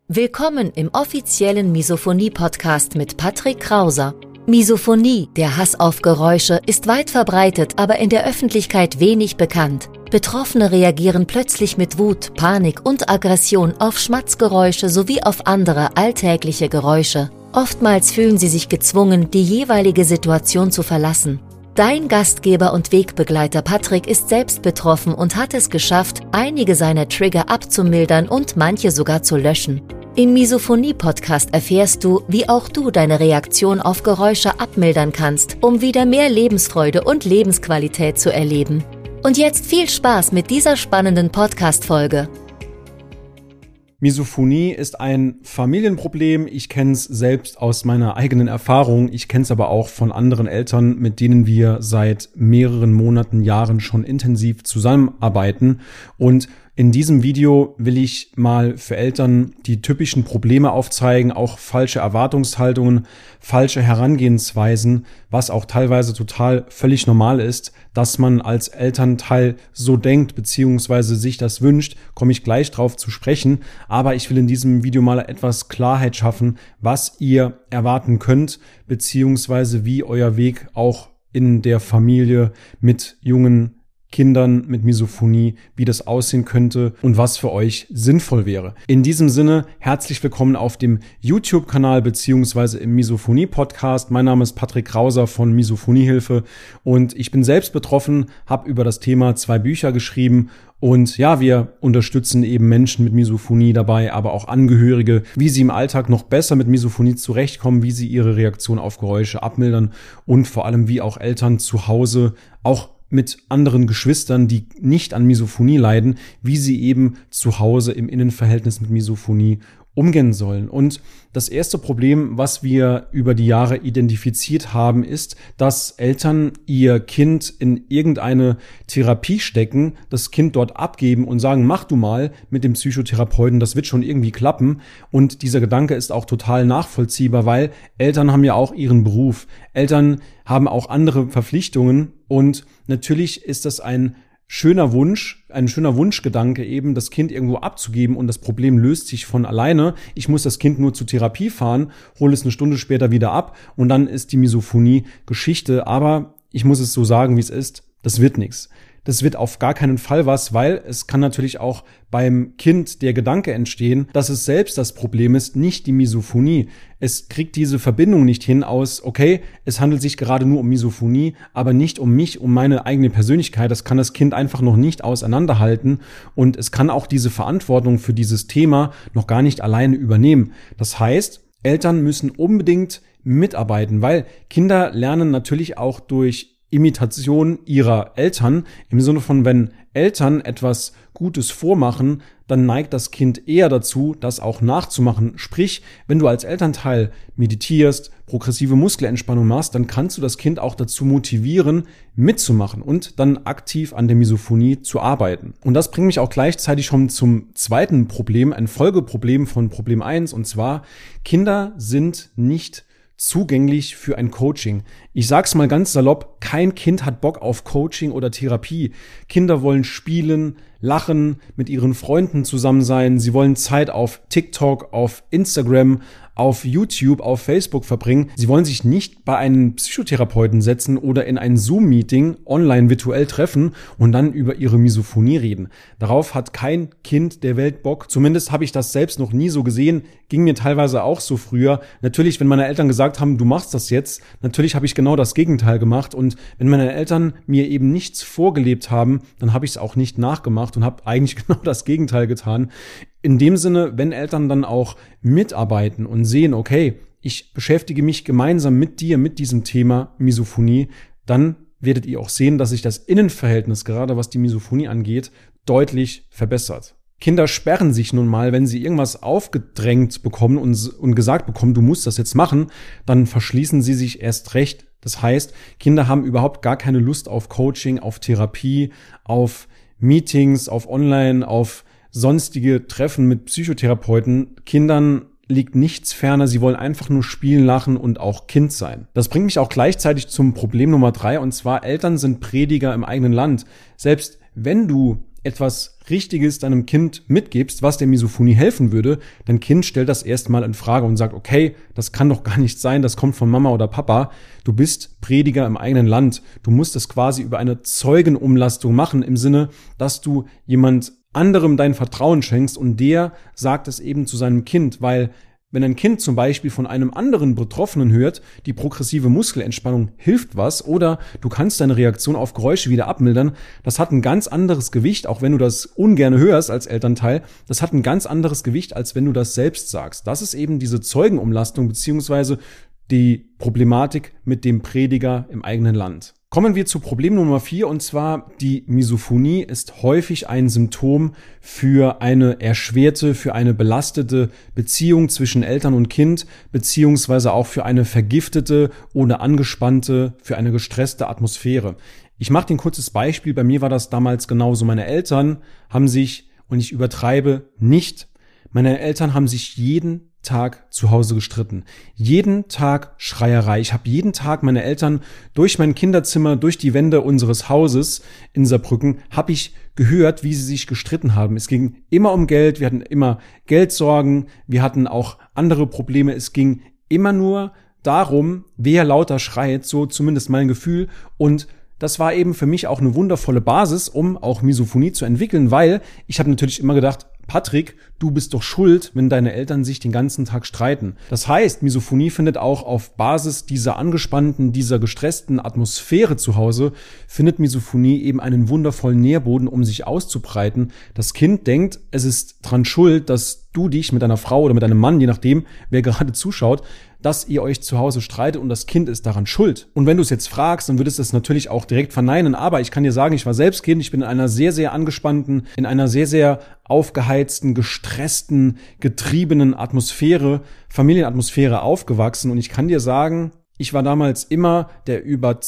Willkommen im offiziellen Misophonie-Podcast mit Patrick Krauser. Misophonie, der Hass auf Geräusche, ist weit verbreitet, aber in der Öffentlichkeit wenig bekannt. Betroffene reagieren plötzlich mit Wut, Panik und Aggression auf Schmatzgeräusche sowie auf andere alltägliche Geräusche. Oftmals fühlen sie sich gezwungen, die jeweilige Situation zu verlassen. Dein Gastgeber und Wegbegleiter Patrick ist selbst betroffen und hat es geschafft, einige seiner Trigger abzumildern und manche sogar zu löschen. Im Misophonie-Podcast erfährst du, wie auch du deine Reaktion auf Geräusche abmildern kannst, um wieder mehr Lebensfreude und Lebensqualität zu erleben. Und jetzt viel Spaß mit dieser spannenden Podcast-Folge. Misophonie ist ein Familienproblem. Ich kenne es selbst aus meiner eigenen Erfahrung. Ich kenne es aber auch von anderen Eltern, mit denen wir seit mehreren Monaten, Jahren schon intensiv zusammenarbeiten. Und in diesem Video will ich mal für Eltern die typischen Probleme aufzeigen, auch falsche Erwartungshaltungen, falsche Herangehensweisen, was auch teilweise total völlig normal ist, dass man als Elternteil so denkt bzw. sich das wünscht, komme ich gleich drauf zu sprechen. Aber ich will in diesem Video mal etwas Klarheit schaffen, was ihr erwarten könnt bzw. wie euer Weg auch in der Familie mit jungen Kindern mit Misophonie, wie das aussehen könnte und was für euch sinnvoll wäre. In diesem Sinne, herzlich willkommen auf dem YouTube-Kanal beziehungsweise im Misophonie-Podcast. Mein Name ist Patrick Krauser von Misophoniehilfe und ich bin selbst betroffen, habe über das Thema 2 Bücher geschrieben und ja, wir unterstützen eben Menschen mit Misophonie dabei, aber auch Angehörige, wie sie im Alltag noch besser mit Misophonie zurechtkommen, wie sie ihre Reaktion auf Geräusche abmildern und vor allem wie auch Eltern zu Hause auch mit anderen Geschwistern, die nicht an Misophonie leiden, wie sie eben zu Hause im Innenverhältnis mit Misophonie umgehen sollen. Und das erste Problem, was wir über die Jahre identifiziert haben, ist, dass Eltern ihr Kind in irgendeine Therapie stecken, das Kind dort abgeben und sagen, mach du mal mit dem Psychotherapeuten, das wird schon irgendwie klappen. Und dieser Gedanke ist auch total nachvollziehbar, weil Eltern haben ja auch ihren Beruf. Eltern haben auch andere Verpflichtungen und natürlich ist das ein schöner Wunschgedanke eben, das Kind irgendwo abzugeben und das Problem löst sich von alleine. Ich muss das Kind nur zur Therapie fahren, hole es eine Stunde später wieder ab und dann ist die Misophonie Geschichte. Aber ich muss es so sagen, wie es ist, das wird nichts. Das wird auf gar keinen Fall was, weil es kann natürlich auch beim Kind der Gedanke entstehen, dass es selbst das Problem ist, nicht die Misophonie. Es kriegt diese Verbindung nicht hin aus, okay, es handelt sich gerade nur um Misophonie, aber nicht um mich, um meine eigene Persönlichkeit. Das kann das Kind einfach noch nicht auseinanderhalten und es kann auch diese Verantwortung für dieses Thema noch gar nicht alleine übernehmen. Das heißt, Eltern müssen unbedingt mitarbeiten, weil Kinder lernen natürlich auch durch Imitation ihrer Eltern, im Sinne von, wenn Eltern etwas Gutes vormachen, dann neigt das Kind eher dazu, das auch nachzumachen. Sprich, wenn du als Elternteil meditierst, progressive Muskelentspannung machst, dann kannst du das Kind auch dazu motivieren, mitzumachen und dann aktiv an der Misophonie zu arbeiten. Und das bringt mich auch gleichzeitig schon zum zweiten Problem, ein Folgeproblem von Problem 1, und zwar, Kinder sind nicht zugänglich für ein Coaching. Ich sag's mal ganz salopp, kein Kind hat Bock auf Coaching oder Therapie. Kinder wollen spielen, lachen, mit ihren Freunden zusammen sein. Sie wollen Zeit auf TikTok, auf Instagram, auf YouTube, auf Facebook verbringen. Sie wollen sich nicht bei einem Psychotherapeuten setzen oder in ein Zoom-Meeting online virtuell treffen und dann über ihre Misophonie reden. Darauf hat kein Kind der Welt Bock. Zumindest habe ich das selbst noch nie so gesehen. Ging mir teilweise auch so früher. Natürlich, wenn meine Eltern gesagt haben, du machst das jetzt, natürlich habe ich genau das Gegenteil gemacht. Und wenn meine Eltern mir eben nichts vorgelebt haben, dann habe ich es auch nicht nachgemacht und habe eigentlich genau das Gegenteil getan. In dem Sinne, wenn Eltern dann auch mitarbeiten und sehen, okay, ich beschäftige mich gemeinsam mit dir, mit diesem Thema Misophonie, dann werdet ihr auch sehen, dass sich das Innenverhältnis, gerade was die Misophonie angeht, deutlich verbessert. Kinder sperren sich nun mal, wenn sie irgendwas aufgedrängt bekommen und gesagt bekommen, du musst das jetzt machen, dann verschließen sie sich erst recht. Das heißt, Kinder haben überhaupt gar keine Lust auf Coaching, auf Therapie, auf Meetings, auf Online, auf sonstige Treffen mit Psychotherapeuten. Kindern liegt nichts ferner, sie wollen einfach nur spielen, lachen und auch Kind sein. Das bringt mich auch gleichzeitig zum Problem Nummer 3, und zwar, Eltern sind Prediger im eigenen Land. Selbst wenn du etwas Richtiges deinem Kind mitgibst, was der Misophonie helfen würde, dein Kind stellt das erstmal in Frage und sagt, okay, das kann doch gar nicht sein, das kommt von Mama oder Papa, du bist Prediger im eigenen Land, du musst es quasi über eine Zeugenumlastung machen, im Sinne, dass du jemand anderem dein Vertrauen schenkst und der sagt es eben zu seinem Kind, weil wenn ein Kind zum Beispiel von einem anderen Betroffenen hört, die progressive Muskelentspannung hilft was oder du kannst deine Reaktion auf Geräusche wieder abmildern, das hat ein ganz anderes Gewicht, auch wenn du das ungern hörst als Elternteil, das hat ein ganz anderes Gewicht, als wenn du das selbst sagst. Das ist eben diese Zeugenumlastung beziehungsweise die Problematik mit dem Prediger im eigenen Land. Kommen wir zu Problem Nummer 4 und zwar die Misophonie ist häufig ein Symptom für eine erschwerte, für eine belastete Beziehung zwischen Eltern und Kind beziehungsweise auch für eine vergiftete oder angespannte, für eine gestresste Atmosphäre. Ich mache dir ein kurzes Beispiel, bei mir war das damals genauso. Meine Eltern haben sich, und ich übertreibe nicht, meine Eltern haben sich jeden Tag zu Hause gestritten. Jeden Tag Schreierei. Ich habe jeden Tag meine Eltern durch mein Kinderzimmer, durch die Wände unseres Hauses in Saarbrücken, habe ich gehört, wie sie sich gestritten haben. Es ging immer um Geld, wir hatten immer Geldsorgen, wir hatten auch andere Probleme. Es ging immer nur darum, wer lauter schreit, so zumindest mein Gefühl. Und das war eben für mich auch eine wundervolle Basis, um auch Misophonie zu entwickeln, weil ich habe natürlich immer gedacht, Patrick, du bist doch schuld, wenn deine Eltern sich den ganzen Tag streiten. Das heißt, Misophonie findet auch auf Basis dieser angespannten, dieser gestressten Atmosphäre zu Hause, findet Misophonie eben einen wundervollen Nährboden, um sich auszubreiten. Das Kind denkt, es ist dran schuld, dass du dich mit deiner Frau oder mit deinem Mann, je nachdem, wer gerade zuschaut, dass ihr euch zu Hause streitet und das Kind ist daran schuld. Und wenn du es jetzt fragst, dann würdest du es natürlich auch direkt verneinen. Aber ich kann dir sagen, ich war selbst Kind, ich bin in einer sehr, sehr angespannten, in einer sehr, sehr aufgeheizten, gestressten, getriebenen Atmosphäre, Familienatmosphäre aufgewachsen. Und ich kann dir sagen, ich war damals immer der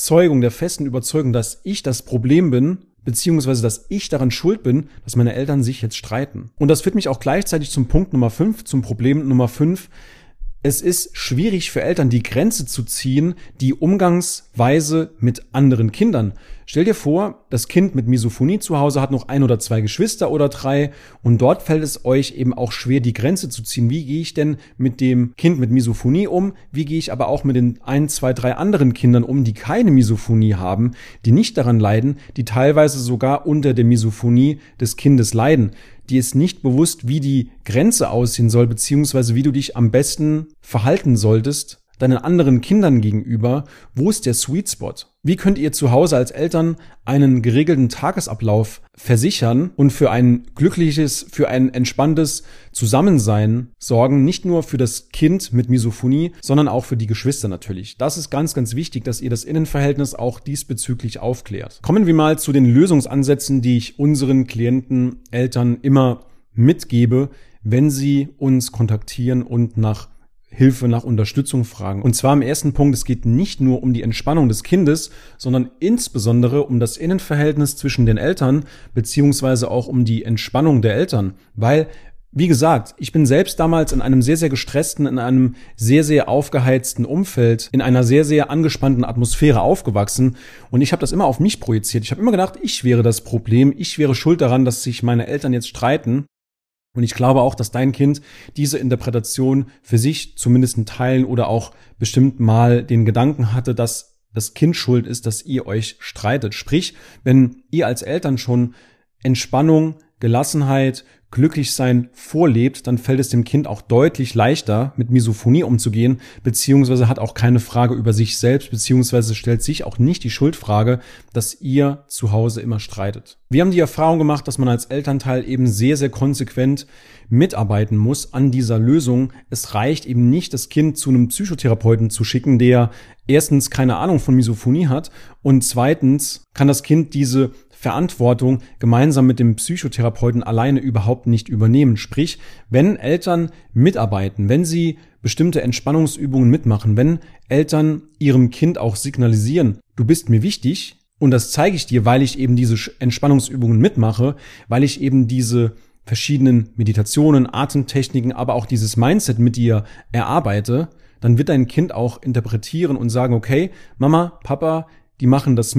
festen Überzeugung, dass ich das Problem bin, beziehungsweise dass ich daran schuld bin, dass meine Eltern sich jetzt streiten. Und das führt mich auch gleichzeitig zum Punkt Nummer 5, zum Problem Nummer 5. Es ist schwierig für Eltern, die Grenze zu ziehen, die Umgangsweise mit anderen Kindern. Stell dir vor, das Kind mit Misophonie zu Hause hat noch 1 oder 2 Geschwister oder 3 und dort fällt es euch eben auch schwer, die Grenze zu ziehen. Wie gehe ich denn mit dem Kind mit Misophonie um? Wie gehe ich aber auch mit den 1, 2, 3 anderen Kindern um, die keine Misophonie haben, die nicht daran leiden, die teilweise sogar unter der Misophonie des Kindes leiden? Die ist nicht bewusst, wie die Grenze aussehen soll, beziehungsweise wie du dich am besten verhalten solltest, deinen anderen Kindern gegenüber. Wo ist der Sweet Spot? Wie könnt ihr zu Hause als Eltern einen geregelten Tagesablauf versichern und für ein glückliches, für ein entspanntes Zusammensein sorgen? Nicht nur für das Kind mit Misophonie, sondern auch für die Geschwister natürlich. Das ist ganz, ganz wichtig, dass ihr das Innenverhältnis auch diesbezüglich aufklärt. Kommen wir mal zu den Lösungsansätzen, die ich unseren Klienten, Eltern immer mitgebe, wenn sie uns kontaktieren und nach Hilfe, nach Unterstützung fragen. Und zwar im ersten Punkt, es geht nicht nur um die Entspannung des Kindes, sondern insbesondere um das Innenverhältnis zwischen den Eltern, beziehungsweise auch um die Entspannung der Eltern. Weil, wie gesagt, ich bin selbst damals in einem sehr, sehr gestressten, in einem sehr, sehr aufgeheizten Umfeld, in einer sehr, sehr angespannten Atmosphäre aufgewachsen und ich habe das immer auf mich projiziert. Ich habe immer gedacht, ich wäre das Problem, ich wäre schuld daran, dass sich meine Eltern jetzt streiten. Und ich glaube auch, dass dein Kind diese Interpretation für sich zumindest in Teilen oder auch bestimmt mal den Gedanken hatte, dass das Kind schuld ist, dass ihr euch streitet. Sprich, wenn ihr als Eltern schon Entspannung, Gelassenheit, Glücklichsein vorlebt, dann fällt es dem Kind auch deutlich leichter, mit Misophonie umzugehen, beziehungsweise hat auch keine Frage über sich selbst, beziehungsweise stellt sich auch nicht die Schuldfrage, dass ihr zu Hause immer streitet. Wir haben die Erfahrung gemacht, dass man als Elternteil eben sehr, sehr konsequent mitarbeiten muss an dieser Lösung. Es reicht eben nicht, das Kind zu einem Psychotherapeuten zu schicken, der erstens keine Ahnung von Misophonie hat und zweitens kann das Kind diese Verantwortung gemeinsam mit dem Psychotherapeuten alleine überhaupt nicht übernehmen. Sprich, wenn Eltern mitarbeiten, wenn sie bestimmte Entspannungsübungen mitmachen, wenn Eltern ihrem Kind auch signalisieren, du bist mir wichtig und das zeige ich dir, weil ich eben diese Entspannungsübungen mitmache, weil ich eben diese verschiedenen Meditationen, Atemtechniken, aber auch dieses Mindset mit dir erarbeite, dann wird dein Kind auch interpretieren und sagen, okay, Mama, Papa, die machen das mit.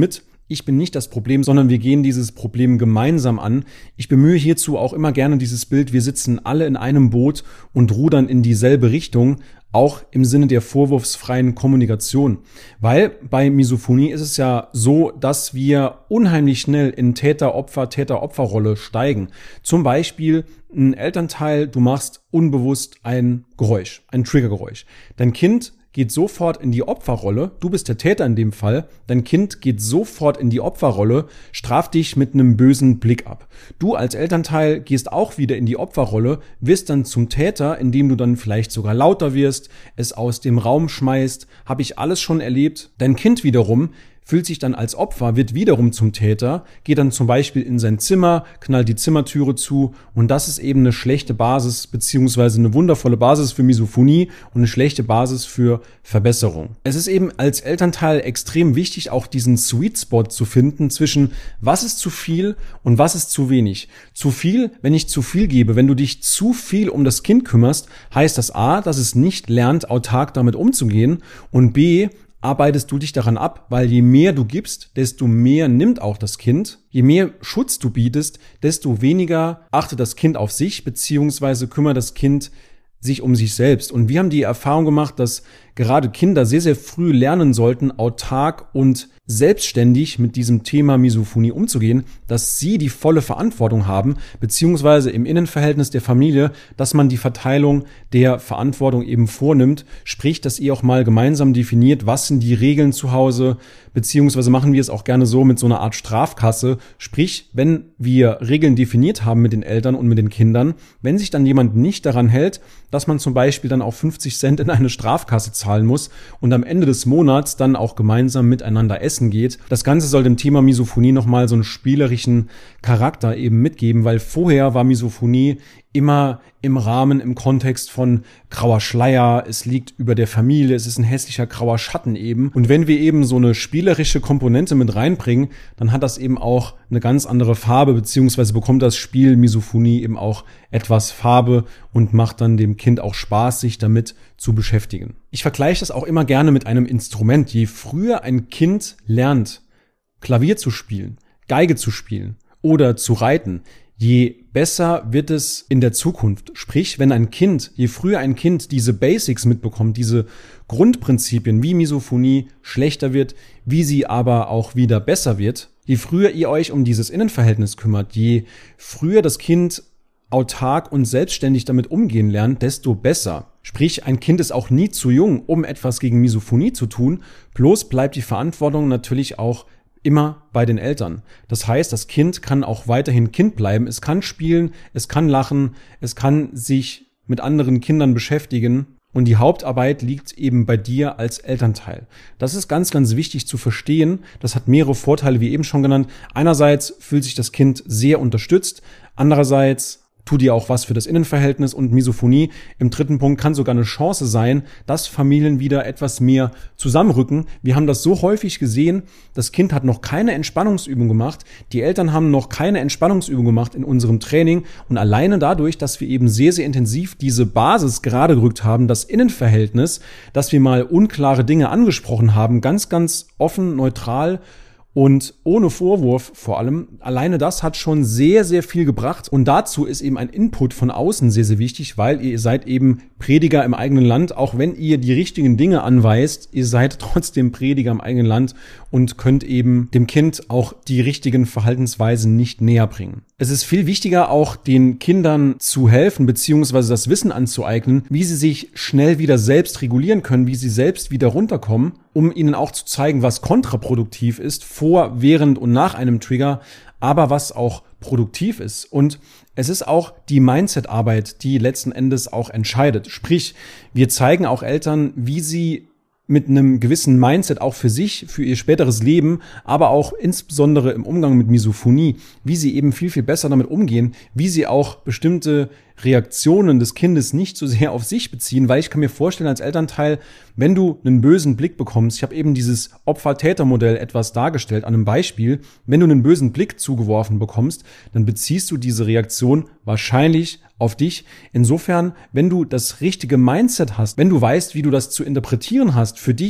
ich bin nicht das Problem, sondern wir gehen dieses Problem gemeinsam an. Ich bemühe hierzu auch immer gerne dieses Bild, wir sitzen alle in einem Boot und rudern in dieselbe Richtung, auch im Sinne der vorwurfsfreien Kommunikation. Weil bei Misophonie ist es ja so, dass wir unheimlich schnell in Täter-Opfer-Täter-Opfer-Rolle steigen. Zum Beispiel ein Elternteil, du machst unbewusst ein Geräusch, ein Triggergeräusch. Dein Kind geht sofort in die Opferrolle, du bist der Täter in dem Fall, dein Kind geht sofort in die Opferrolle, straft dich mit einem bösen Blick ab. Du als Elternteil gehst auch wieder in die Opferrolle, wirst dann zum Täter, indem du dann vielleicht sogar lauter wirst, es aus dem Raum schmeißt, habe ich alles schon erlebt. Dein Kind wiederum fühlt sich dann als Opfer, wird wiederum zum Täter, geht dann zum Beispiel in sein Zimmer, knallt die Zimmertüre zu und das ist eben eine schlechte Basis beziehungsweise eine wundervolle Basis für Misophonie und eine schlechte Basis für Verbesserung. Es ist eben als Elternteil extrem wichtig, auch diesen Sweet Spot zu finden zwischen was ist zu viel und was ist zu wenig. Zu viel, wenn ich zu viel gebe, wenn du dich zu viel um das Kind kümmerst, heißt das A, dass es nicht lernt, autark damit umzugehen und B, arbeitest du dich daran ab, weil je mehr du gibst, desto mehr nimmt auch das Kind. Je mehr Schutz du bietest, desto weniger achtet das Kind auf sich, beziehungsweise kümmert das Kind sich um sich selbst. Und wir haben die Erfahrung gemacht, dass gerade Kinder sehr, sehr früh lernen sollten, autark und selbstständig mit diesem Thema Misophonie umzugehen, dass sie die volle Verantwortung haben, beziehungsweise im Innenverhältnis der Familie, dass man die Verteilung der Verantwortung eben vornimmt, sprich, dass ihr auch mal gemeinsam definiert, was sind die Regeln zu Hause, beziehungsweise machen wir es auch gerne so mit so einer Art Strafkasse, sprich, wenn wir Regeln definiert haben mit den Eltern und mit den Kindern, wenn sich dann jemand nicht daran hält, dass man zum Beispiel dann auch 50 Cent in eine Strafkasse zahlen muss und am Ende des Monats dann auch gemeinsam miteinander essen geht. Das Ganze soll dem Thema Misophonie nochmal so einen spielerischen Charakter eben mitgeben, weil vorher war Misophonie immer im Rahmen, im Kontext von grauer Schleier, es liegt über der Familie, es ist ein hässlicher grauer Schatten eben. Und wenn wir eben so eine spielerische Komponente mit reinbringen, dann hat das eben auch eine ganz andere Farbe, beziehungsweise bekommt das Spiel Misophonie eben auch etwas Farbe und macht dann dem Kind auch Spaß, sich damit zu beschäftigen. Ich vergleiche das auch immer gerne mit einem Instrument. Je früher ein Kind lernt, Klavier zu spielen, Geige zu spielen oder zu reiten, je besser wird es in der Zukunft. Sprich, wenn ein Kind, je früher ein Kind diese Basics mitbekommt, diese Grundprinzipien, wie Misophonie schlechter wird, wie sie aber auch wieder besser wird, je früher ihr euch um dieses Innenverhältnis kümmert, je früher das Kind autark und selbstständig damit umgehen lernt, desto besser. Sprich, ein Kind ist auch nie zu jung, um etwas gegen Misophonie zu tun, bloß bleibt die Verantwortung natürlich auch immer bei den Eltern. Das heißt, das Kind kann auch weiterhin Kind bleiben. Es kann spielen, es kann lachen, es kann sich mit anderen Kindern beschäftigen. Und die Hauptarbeit liegt eben bei dir als Elternteil. Das ist ganz, ganz wichtig zu verstehen. Das hat mehrere Vorteile, wie eben schon genannt. Einerseits fühlt sich das Kind sehr unterstützt. Andererseits tut ihr auch was für das Innenverhältnis und Misophonie. Im dritten Punkt kann sogar eine Chance sein, dass Familien wieder etwas mehr zusammenrücken. Wir haben das so häufig gesehen, das Kind hat noch keine Entspannungsübung gemacht, die Eltern haben noch keine Entspannungsübung gemacht in unserem Training und alleine dadurch, dass wir eben sehr, sehr intensiv diese Basis gerade gerückt haben, das Innenverhältnis, dass wir mal unklare Dinge angesprochen haben, ganz, ganz offen, neutral und ohne Vorwurf vor allem, alleine das hat schon sehr, sehr viel gebracht. Und dazu ist eben ein Input von außen sehr, sehr wichtig, weil ihr seid eben Prediger im eigenen Land. Auch wenn ihr die richtigen Dinge anweist, ihr seid trotzdem Prediger im eigenen Land und könnt eben dem Kind auch die richtigen Verhaltensweisen nicht näher bringen. Es ist viel wichtiger, auch den Kindern zu helfen, beziehungsweise das Wissen anzueignen, wie sie sich schnell wieder selbst regulieren können, wie sie selbst wieder runterkommen, um ihnen auch zu zeigen, was kontraproduktiv ist, vor, während und nach einem Trigger, aber was auch produktiv ist. Und es ist auch die Mindset-Arbeit, die letzten Endes auch entscheidet. Sprich, wir zeigen auch Eltern, wie sie mit einem gewissen Mindset auch für sich, für ihr späteres Leben, aber auch insbesondere im Umgang mit Misophonie, wie sie eben viel, viel besser damit umgehen, wie sie auch bestimmte Reaktionen des Kindes nicht so sehr auf sich beziehen, weil ich kann mir vorstellen als Elternteil, wenn du einen bösen Blick bekommst, ich habe eben dieses Opfer-Täter-Modell etwas dargestellt an einem Beispiel, wenn du einen bösen Blick zugeworfen bekommst, dann beziehst du diese Reaktion wahrscheinlich auf dich. Insofern, wenn du das richtige Mindset hast, wenn du weißt, wie du das zu interpretieren hast für dich,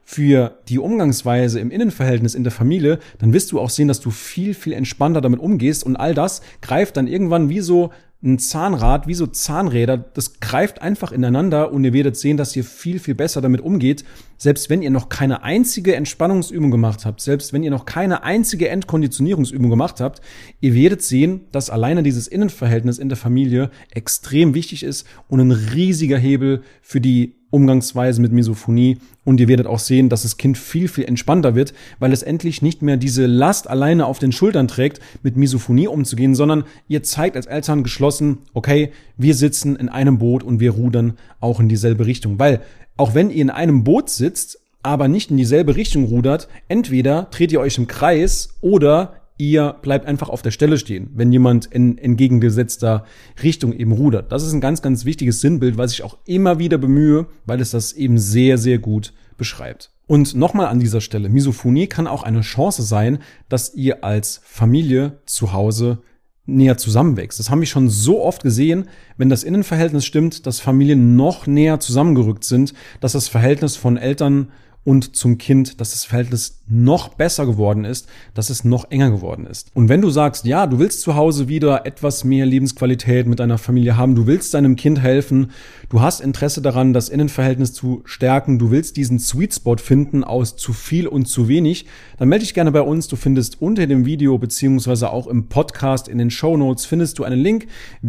für die Umgangsweise im Innenverhältnis in der Familie, dann wirst du auch sehen, dass du viel, viel entspannter damit umgehst und all das greift dann irgendwann wie so ein Zahnrad, wie so Zahnräder, das greift einfach ineinander und ihr werdet sehen, dass ihr viel, viel besser damit umgeht, selbst wenn ihr noch keine einzige Entspannungsübung gemacht habt, selbst wenn ihr noch keine einzige Entkonditionierungsübung gemacht habt, ihr werdet sehen, dass alleine dieses Innenverhältnis in der Familie extrem wichtig ist und ein riesiger Hebel für die Umgangsweise mit Misophonie und ihr werdet auch sehen, dass das Kind viel, viel entspannter wird, weil es endlich nicht mehr diese Last alleine auf den Schultern trägt, mit Misophonie umzugehen, sondern ihr zeigt als Eltern geschlossen, okay, wir sitzen in einem Boot und wir rudern auch in dieselbe Richtung, weil auch wenn ihr in einem Boot sitzt, aber nicht in dieselbe Richtung rudert, entweder dreht ihr euch im Kreis oder ihr bleibt einfach auf der Stelle stehen, wenn jemand in entgegengesetzter Richtung eben rudert. Das ist ein ganz, ganz wichtiges Sinnbild, was ich auch immer wieder bemühe, weil es das eben sehr, sehr gut beschreibt. Und nochmal an dieser Stelle, Misophonie kann auch eine Chance sein, dass ihr als Familie zu Hause näher zusammenwächst. Das haben wir schon so oft gesehen, wenn das Innenverhältnis stimmt, dass Familien noch näher zusammengerückt sind, dass das Verhältnis von Eltern und zum Kind, dass das Verhältnis noch besser geworden ist, dass es noch enger geworden ist. Und wenn du sagst, ja, du willst zu Hause wieder etwas mehr Lebensqualität mit deiner Familie haben, du willst deinem Kind helfen, du hast Interesse daran, das Innenverhältnis zu stärken, du willst diesen Sweet Spot finden aus zu viel und zu wenig, dann melde dich gerne bei uns. Du findest unter dem Video beziehungsweise auch im Podcast in den Shownotes findest du einen Link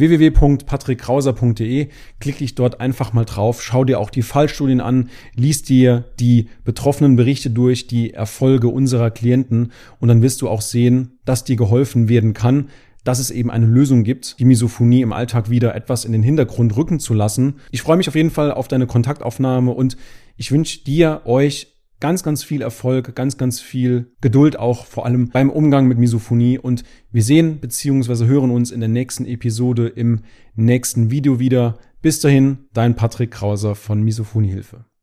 www.patrickkrauser.de. Klick dich dort einfach mal drauf, schau dir auch die Fallstudien an, lies dir die betroffenen Berichte durch, die Erfolge unserer Klienten und dann wirst du auch sehen, dass dir geholfen werden kann, dass es eben eine Lösung gibt, die Misophonie im Alltag wieder etwas in den Hintergrund rücken zu lassen. Ich freue mich auf jeden Fall auf deine Kontaktaufnahme und ich wünsche dir, euch ganz, ganz viel Erfolg, ganz, ganz viel Geduld auch vor allem beim Umgang mit Misophonie und wir sehen bzw. hören uns in der nächsten Episode im nächsten Video wieder. Bis dahin, dein Patrick Krauser von Misophoniehilfe.